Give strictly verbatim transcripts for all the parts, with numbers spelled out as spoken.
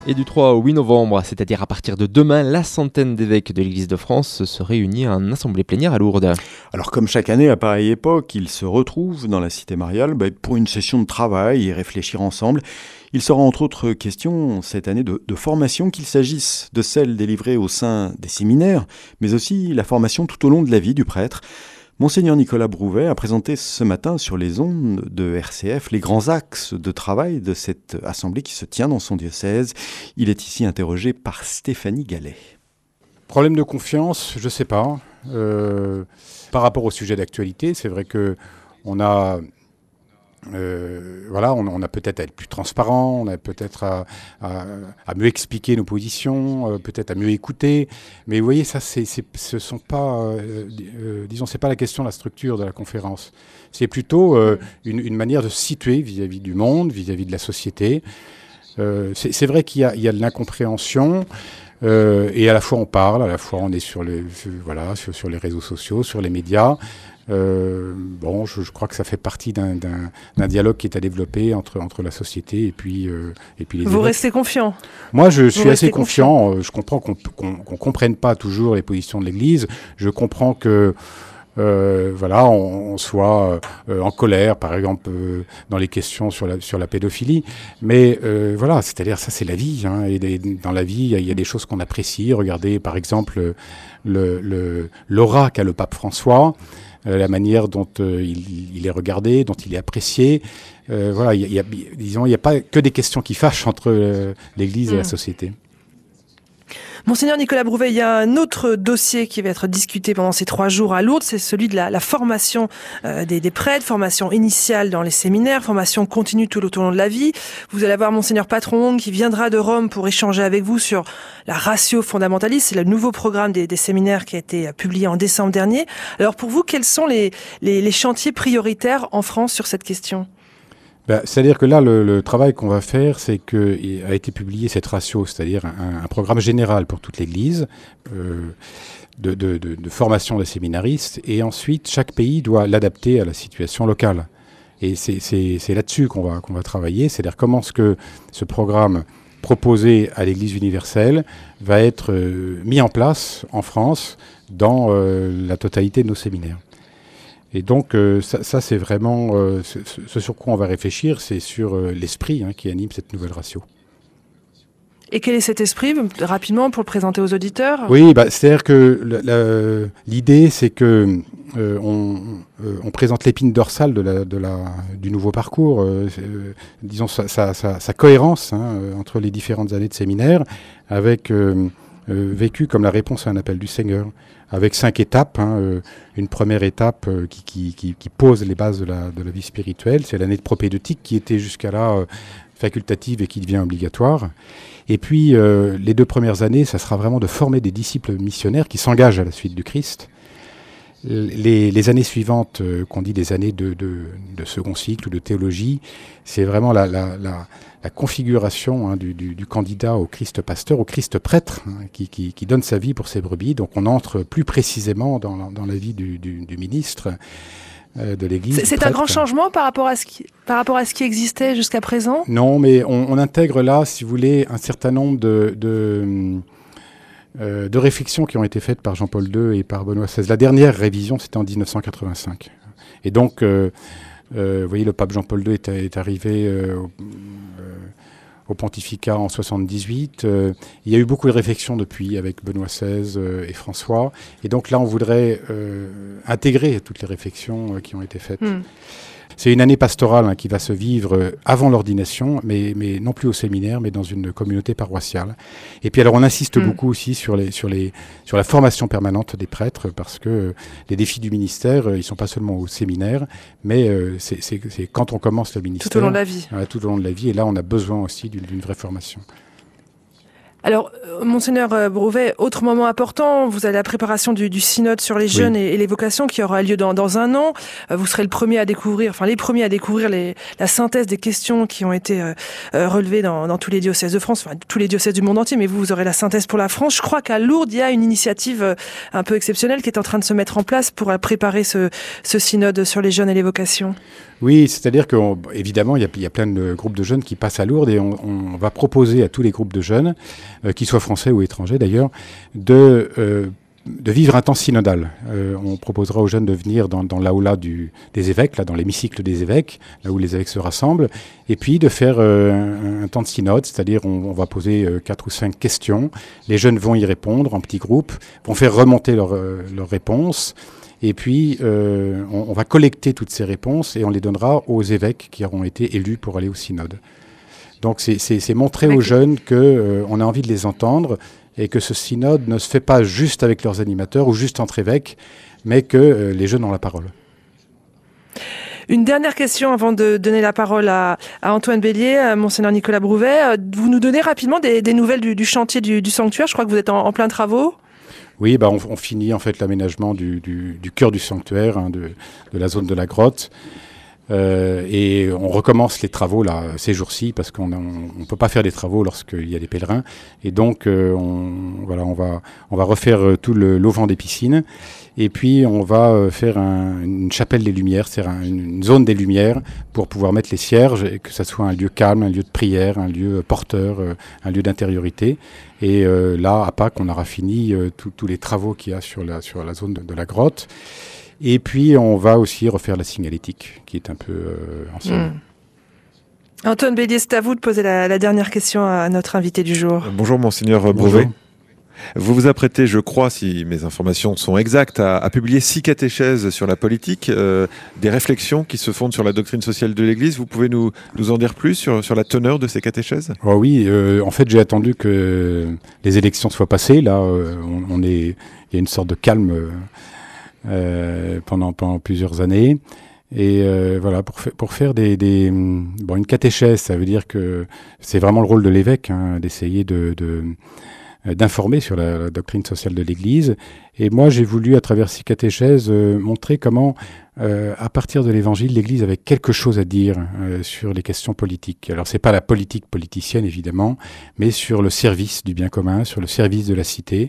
Et du trois au huit novembre, c'est-à-dire à partir de demain, la centaine d'évêques de l'Église de France se réunit à une assemblée plénière à Lourdes. Alors comme chaque année à pareille époque, ils se retrouvent dans la cité mariale bah, pour une session de travail et réfléchir ensemble. Il sera entre autres question cette année de, de formation, qu'il s'agisse de celle délivrée au sein des séminaires, mais aussi la formation tout au long de la vie du prêtre. Monseigneur Nicolas Brouvet a présenté ce matin sur les ondes de R C F les grands axes de travail de cette assemblée qui se tient dans son diocèse. Il est ici interrogé par Stéphanie Gallet. Problème de confiance, je ne sais pas. Euh, par rapport au sujet d'actualité, c'est vrai qu'on a, euh, voilà, on, on a peut-être à être plus transparent, on a peut-être à, à, à mieux expliquer nos positions, euh, peut-être à mieux écouter. Mais vous voyez, ça, c'est, c'est, ce sont pas, euh, euh, disons, c'est pas la question de la structure de la conférence. C'est plutôt euh, une, une manière de se situer vis-à-vis du monde, vis-à-vis de la société. Euh, c'est, c'est vrai qu'il y a, il y a de l'incompréhension. Euh, et à la fois on parle, à la fois on est sur les, voilà, sur, sur les réseaux sociaux, sur les médias. Euh, bon, je, je crois que ça fait partie d'un, d'un, d'un dialogue qui est à développer entre, entre la société et puis, euh, et puis les Vous évêques. restez confiant? Moi, je suis Vous assez confiant. confiant. Je comprends qu'on qu'on, qu'on comprenne pas toujours les positions de l'Église. Je comprends que Euh, voilà, on, on soit euh, en colère, par exemple, euh, dans les questions sur la, sur la pédophilie. Mais euh, voilà, c'est-à-dire ça, c'est la vie. Hein, et des, dans la vie, il y, y a des choses qu'on apprécie. Regardez, par exemple, le, le, l'aura qu'a le pape François, euh, la manière dont euh, il, il est regardé, dont il est apprécié. Euh, voilà, il y a, disons, il n'y a pas que des questions qui fâchent entre euh, l'Église mmh. et la société. Monseigneur Nicolas Brouvet, il y a un autre dossier qui va être discuté pendant ces trois jours à Lourdes, c'est celui de la, la formation euh, des, des prêtres, formation initiale dans les séminaires, formation continue tout au long de la vie. Vous allez avoir Monseigneur Patron qui viendra de Rome pour échanger avec vous sur la ratio fondamentaliste. C'est le nouveau programme des, des séminaires qui a été publié en décembre dernier. Alors pour vous, quels sont les, les, les chantiers prioritaires en France sur cette question ? Ben, c'est-à-dire que là, le, le travail qu'on va faire, c'est qu'il a été publié cette ratio, c'est-à-dire un, un programme général pour toute l'Église euh, de, de, de, de formation des séminaristes, et ensuite, chaque pays doit l'adapter à la situation locale. Et c'est, c'est, c'est là-dessus qu'on va, qu'on va travailler, c'est-à-dire comment est-ce que ce programme proposé à l'Église universelle va être euh, mis en place en France dans euh, la totalité de nos séminaires. Et donc, euh, ça, ça, c'est vraiment euh, ce, ce sur quoi on va réfléchir, c'est sur euh, l'esprit hein, qui anime cette nouvelle ratio. Et quel est cet esprit, rapidement, pour le présenter aux auditeurs ? Oui, bah, c'est-à-dire que la, la, l'idée, c'est que euh, on, euh, on présente l'épine dorsale de la, de la, du nouveau parcours, euh, euh, disons sa, sa, sa, sa cohérence hein, entre les différentes années de séminaire, avec euh, euh, vécu comme la réponse à un appel du Seigneur. Avec cinq étapes. Hein, euh, une première étape euh, qui, qui, qui, qui pose les bases de la, de la vie spirituelle, c'est l'année de propédeutique qui était jusqu'à là euh, facultative et qui devient obligatoire. Et puis, euh, les deux premières années, ça sera vraiment de former des disciples missionnaires qui s'engagent à la suite du Christ. Les, les années suivantes, euh, qu'on dit des années de, de, de second cycle ou de théologie, c'est vraiment la, la, la, la configuration hein, du, du, du candidat au Christ pasteur, au Christ prêtre, hein, qui, qui, qui donne sa vie pour ses brebis. Donc on entre plus précisément dans la, dans la vie du, du, du ministre euh, de l'Église. C'est, c'est un grand changement par rapport à ce qui, par rapport à ce qui existait jusqu'à présent ? Non, mais on, on intègre là, si vous voulez, un certain nombre de... de Euh, de réflexions qui ont été faites par Jean-Paul deux et par Benoît seize. La dernière révision, c'était en dix-neuf cent quatre-vingt-cinq. Et donc, euh, euh, vous voyez, le pape Jean-Paul deux est, est arrivé euh, au, euh, au pontificat en soixante-dix-huit. Euh, il y a eu beaucoup de réflexions depuis avec Benoît seize euh, et François. Et donc là, on voudrait euh, intégrer toutes les réflexions euh, qui ont été faites. Mmh. C'est une année pastorale hein, qui va se vivre avant l'ordination, mais, mais non plus au séminaire, mais dans une communauté paroissiale. Et puis alors on insiste mmh. beaucoup aussi sur, les, sur, les, sur la formation permanente des prêtres, parce que les défis du ministère, ils ne sont pas seulement au séminaire, mais euh, c'est, c'est, c'est quand on commence le ministère. Tout au long de la vie. Euh, tout au long de la vie, et là on a besoin aussi d'une, d'une vraie formation. Alors, euh, Monseigneur euh, Brouvet, autre moment important, vous avez la préparation du, du synode sur les jeunes oui. et, et les vocations qui aura lieu dans, dans un an. Euh, vous serez le premier à découvrir, enfin les premiers à découvrir les, la synthèse des questions qui ont été euh, euh, relevées dans, dans tous les diocèses de France, enfin tous les diocèses du monde entier, mais vous, vous aurez la synthèse pour la France. Je crois qu'à Lourdes, il y a une initiative euh, un peu exceptionnelle qui est en train de se mettre en place pour euh, préparer ce, ce synode sur les jeunes et les vocations. Oui, c'est-à-dire qu'évidemment, il y, a, il y a plein de groupes de jeunes qui passent à Lourdes et on, on va proposer à tous les groupes de jeunes, euh, qu'ils soient français ou étrangers d'ailleurs, de, euh, de vivre un temps synodal. Euh, on proposera aux jeunes de venir dans, dans l'aula du, des évêques, là, dans l'hémicycle des évêques, là où les évêques se rassemblent, et puis de faire euh, un, un temps de synode, c'est-à-dire on, on va poser euh, quatre ou cinq questions, les jeunes vont y répondre en petits groupes, vont faire remonter leurs euh, leur réponses. Et puis, euh, on, on va collecter toutes ces réponses et on les donnera aux évêques qui auront été élus pour aller au synode. Donc, c'est, c'est, c'est montrer aux jeunes qu'on euh, a envie de les entendre et que ce synode ne se fait pas juste avec leurs animateurs ou juste entre évêques, mais que euh, les jeunes ont la parole. Une dernière question avant de donner la parole à, à Antoine Bélier, à Monseigneur Nicolas Brouvet. Vous nous donnez rapidement des, des nouvelles du, du chantier du, du sanctuaire. Je crois que vous êtes en, en plein travaux. Oui, bah on, on finit en fait l'aménagement du, du, du cœur du sanctuaire, hein, de, de la zone de la grotte. Euh, et on recommence les travaux là ces jours-ci parce qu'on ne peut pas faire des travaux lorsqu'il y a des pèlerins. Et donc, euh, on, voilà, on va, on va refaire tout le, l'auvent des piscines. Et puis, on va faire un, une chapelle des Lumières, c'est-à-dire un, une zone des Lumières pour pouvoir mettre les cierges et que ça soit un lieu calme, un lieu de prière, un lieu porteur, un lieu d'intériorité. Et euh, là, à Pâques, on aura fini euh, tous les travaux qu'il y a sur la, sur la zone de, de la grotte. Et puis, on va aussi refaire la signalétique, qui est un peu euh, ancienne. Mmh. Antoine Bélier, c'est à vous de poser la, la dernière question à notre invité du jour. Bonjour, Monseigneur Brouvet. Vous vous apprêtez, je crois, si mes informations sont exactes, à, à publier six catéchèses sur la politique, euh, des réflexions qui se fondent sur la doctrine sociale de l'Église. Vous pouvez nous, nous en dire plus sur, sur la teneur de ces catéchèses ? Oh oui, euh, en fait, j'ai attendu que les élections soient passées. Là, euh, on, on est, il y a une sorte de calme euh, euh, pendant, pendant plusieurs années. Et euh, voilà, pour, fa- pour faire des, des bon, une catéchèse, ça veut dire que c'est vraiment le rôle de l'évêque, hein, d'essayer de, de d'informer sur la, la doctrine sociale de l'Église. Et moi, j'ai voulu, à travers ces catéchèses, euh, montrer comment, euh, à partir de l'Évangile, l'Église avait quelque chose à dire euh, sur les questions politiques. Alors, c'est pas la politique politicienne, évidemment, mais sur le service du bien commun, sur le service de la cité.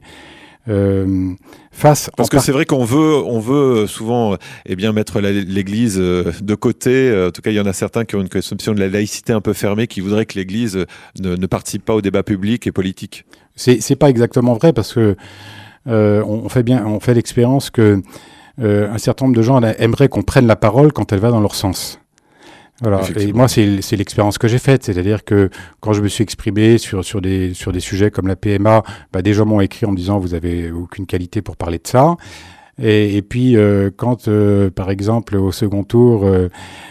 Euh, face Parce que par... c'est vrai qu'on veut, on veut souvent eh bien, mettre la, l'Église de côté. En tout cas, il y en a certains qui ont une conception de la laïcité un peu fermée, qui voudraient que l'Église ne, ne participe pas au débat public et politique. C'est, c'est pas exactement vrai parce que euh, on fait bien, on fait l'expérience que euh, un certain nombre de gens aimeraient qu'on prenne la parole quand elle va dans leur sens. Voilà. Et moi, c'est, c'est l'expérience que j'ai faite, c'est-à-dire que quand je me suis exprimé sur sur des sur des sujets comme la P M A, bah, des gens m'ont écrit en me disant vous avez aucune qualité pour parler de ça. Et, et puis euh, quand, euh, par exemple, au second tour, euh,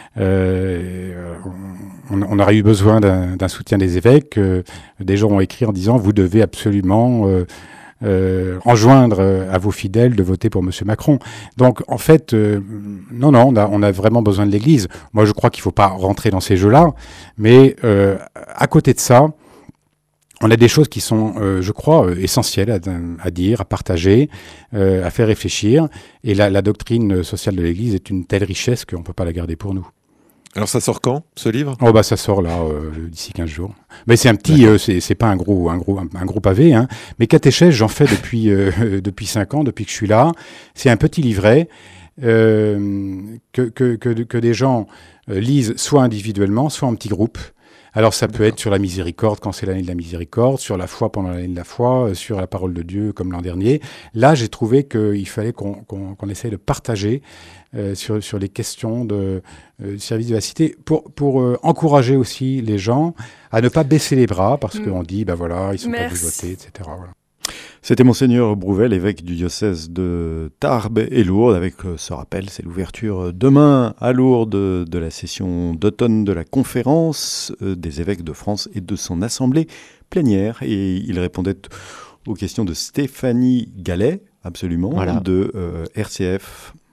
euh, on, on aurait eu besoin d'un, d'un soutien des évêques, euh, des gens ont écrit en disant vous devez absolument euh, Euh, enjoindre à vos fidèles de voter pour Monsieur Macron. Donc, en fait, euh, non, non, on a, on a vraiment besoin de l'Église. Moi, je crois qu'il ne faut pas rentrer dans ces jeux-là, mais euh, à côté de ça, on a des choses qui sont, euh, je crois, euh, essentielles à, à dire, à partager, euh, à faire réfléchir. Et la, la doctrine sociale de l'Église est une telle richesse qu'on ne peut pas la garder pour nous. Alors ça sort quand, ce livre ? Oh bah ça sort là euh, d'ici quinze jours. Mais c'est un petit, euh, c'est, c'est pas un gros, un gros, un, un gros pavé. Hein. Mais catéchèse, j'en fais depuis euh, depuis cinq ans, depuis que je suis là. C'est un petit livret euh, que, que que que des gens euh, lisent soit individuellement, soit en petits groupes. Alors ça peut D'accord. être sur la miséricorde quand c'est l'année de la miséricorde, sur la foi pendant l'année de la foi, euh, sur la parole de Dieu comme l'an dernier. Là, j'ai trouvé qu'il fallait qu'on, qu'on, qu'on essaye de partager euh, sur, sur les questions de euh, service de la cité pour, pour euh, encourager aussi les gens à ne pas baisser les bras parce mmh. qu'on dit, ben voilà, ils sont Merci. Pas dû voter, et cetera. Voilà. C'était Monseigneur Brouvet, l'évêque du diocèse de Tarbes et Lourdes, avec ce rappel, c'est l'ouverture demain à Lourdes de la session d'automne de la conférence des évêques de France et de son assemblée plénière. Et il répondait aux questions de Stéphanie Gallet, absolument, voilà. de euh, R C F.